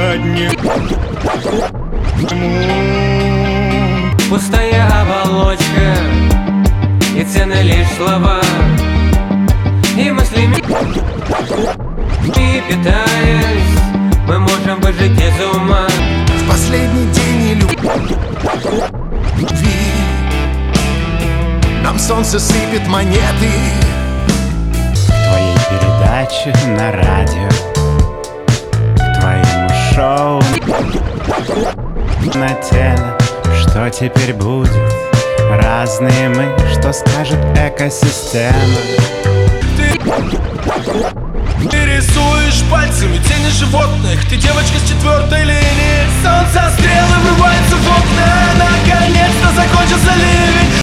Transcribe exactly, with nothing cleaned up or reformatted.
одним. Пустая оболочка и цены лишь слова, и мыслями и питаясь, мы можем выжить из ума. В последний день любви нам солнце сыпет монеты. К твоей передаче на радио, к твоему шоу на теле. Что теперь будет? Разные мы, что скажет экосистема? Ты, ты рисуешь пальцами тени животных. Ты девочка с четвертой линии. Солнце стрелы в